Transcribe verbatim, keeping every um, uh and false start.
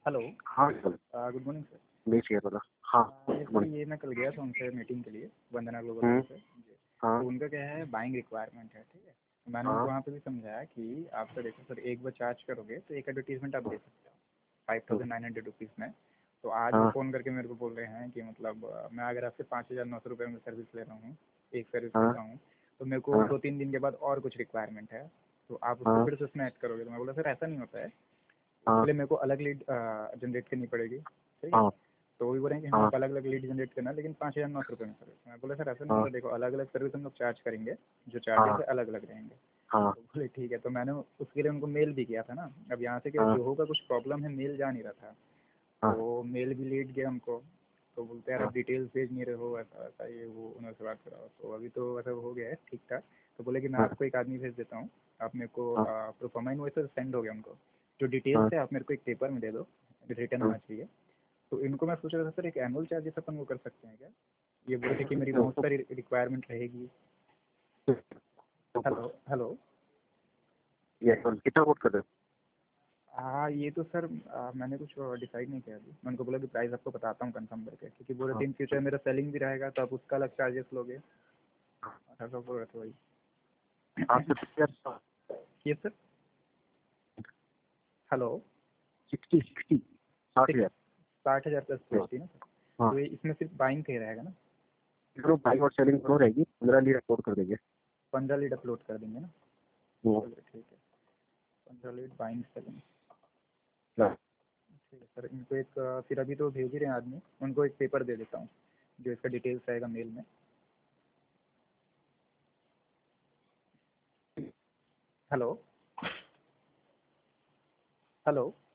Hello. हाँ sir. Good morning sir. नहीं चाहिए पता। हाँ ये सर ये मैं कल गया था उनसे मीटिंग के लिए, वंदना ग्लोबल हम्म, से। हाँ तो उनका क्या है, बाइंग रिक्वायरमेंट है, ठीक है। तो मैंने हाँ उनको वहाँ पे भी समझाया कि आप सर देखो सर, एक बार चार्ज करोगे तो एक एडवर्टीजमेंट आप दे सकते हो five thousand nine hundred rupees में। तो आज वो हाँ फ़ोन करके मेरे को बोल रहे हैं कि मतलब अ, मैं अगर आपसे पाँच हज़ार नौ सौ रुपये में सर्विस ले रहा हूँ, एक सर्विस हाँ लेता हूँ, तो मेरे को हाँ दो तीन दिन के बाद और कुछ रिक्वायरमेंट है, तो आप उसको हाँ फिर से उसमें ऐड करोगे। तो मैं बोला सर ऐसा नहीं होता है, उसके हाँ लिए मेरे को अलग लीड जनरेट करनी पड़ेगी, ठीक है। हाँ तो वही बोल रहे हैं कि हाँ हाँ आप अलग अलग लीड जनरेट करना, लेकिन पाँच हज़ार नौ सौ रुपये में सर्विस। मैं बोला सर ऐसा नहीं हाँ होता, देखो अलग अलग सर्विस हम लोग चार्ज करेंगे, जो हाँ चार्जेस है अलग अलग रहेंगे। हाँ तो बोले ठीक है। तो मैंने उसके लिए उनको मेल भी किया था ना। अब यहाँ से क्या, हाँ जोहो का कुछ प्रॉब्लम है, मेल जा नहीं रहा था, हाँ तो मेल भी लेट गया हमको। तो बोलते यार हाँ आप डिटेल्स भेज नहीं रहे हो, ऐसा ऐसा ये वो, उन्होंने बात कराओ। तो अभी तो ऐसा हो गया है ठीक ठाक। तो बोले कि मैं हाँ आपको एक आदमी भेज देता हूँ, आप मेरे को हाँ प्रोफार्मा इनवॉइस सेंड हो गया उनको, जो डिटेल्स हाँ है आप मेरे को एक पेपर में दे दो, रिटर्न होना चाहिए। तो इनको मैं सोच रहा था सर, एक एनुअल चार्जेस अपन वो कर सकते हैं क्या? ये बोल रहे थे कि मेरी बहुत सारी रिक्वायरमेंट रहेगी। Hello hello. ये कितना वोट कर रहे हो? हाँ ये तो सर आ, मैंने कुछ डिसाइड नहीं किया अभी। मैं उनको बोला कि प्राइस आपको बताता हूँ कंफर्म करके, क्योंकि बोल रहे हाँ थे इन फ्यूचर मेरा सेलिंग भी रहेगा तो आप उसका अलग चार्जेस लोगे, ऐसा बोल रहे थे वही। आपसे पिक्चर ये सर। हेलो। सिक्सटी सिक्सटी साठ सिक्स हजार साठ हज़ार प्लस हाँ जीएसटी ना सर। हाँ तो ये इसमें सिर्फ बाइंग का ही रहेगा ना? दोनों बाइक और सेलिंग दोनों रहेगी, पंद्रह लीटर वोट कर देंगे। पंद्रह लीड अपलोड कर देंगे ना? हम्म, चलिए ठीक है, पंद्रह लीड बाइंग सेलिंग। हाँ, ठीक है सर। इनको एक आ, फिर अभी तो भेज ही रहे हैं आदमी, उनको एक पेपर दे देता हूँ जो इसका डिटेल्स रहेगा मेल में। Hello hello.